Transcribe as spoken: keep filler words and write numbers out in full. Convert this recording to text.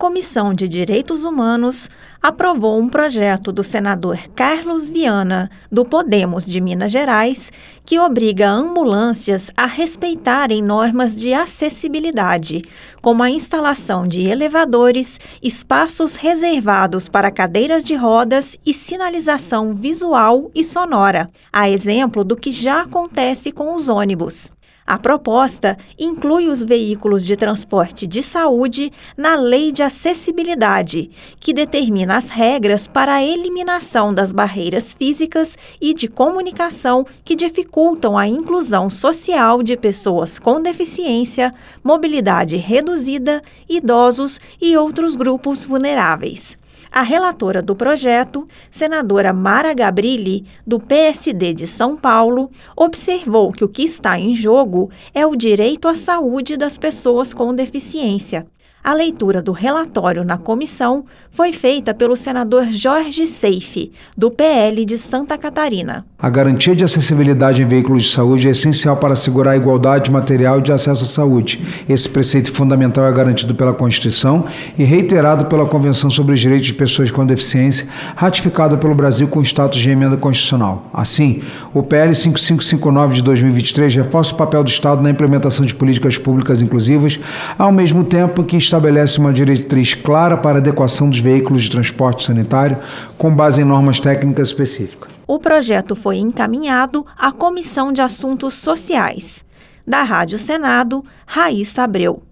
Comissão de Direitos Humanos aprovou um projeto do senador Carlos Viana, do Podemos de Minas Gerais, que obriga ambulâncias a respeitarem normas de acessibilidade, como a instalação de elevadores, espaços reservados para cadeiras de rodas e sinalização visual e sonora, a exemplo do que já acontece com os ônibus. A proposta inclui os veículos de transporte de saúde na Lei de Acessibilidade, que determina as regras para a eliminação das barreiras físicas e de comunicação que dificultam a inclusão social de pessoas com deficiência, mobilidade reduzida, idosos e outros grupos vulneráveis. A relatora do projeto, senadora Mara Gabrilli, do P S D de São Paulo, observou que o que está em jogo é o direito à saúde das pessoas com deficiência. A leitura do relatório na comissão foi feita pelo senador Jorge Seife, do P L de Santa Catarina. A garantia de acessibilidade em veículos de saúde é essencial para assegurar a igualdade material de acesso à saúde. Esse preceito fundamental é garantido pela Constituição e reiterado pela Convenção sobre os Direitos de Pessoas com Deficiência, ratificada pelo Brasil com status de emenda constitucional. Assim, o P L cinco mil quinhentos e cinquenta e nove de dois mil e vinte e três reforça o papel do Estado na implementação de políticas públicas inclusivas, ao mesmo tempo que estabelece uma diretriz clara para a adequação dos veículos de transporte sanitário com base em normas técnicas específicas. O projeto foi encaminhado à Comissão de Assuntos Sociais. Da Rádio Senado, Raíssa Abreu.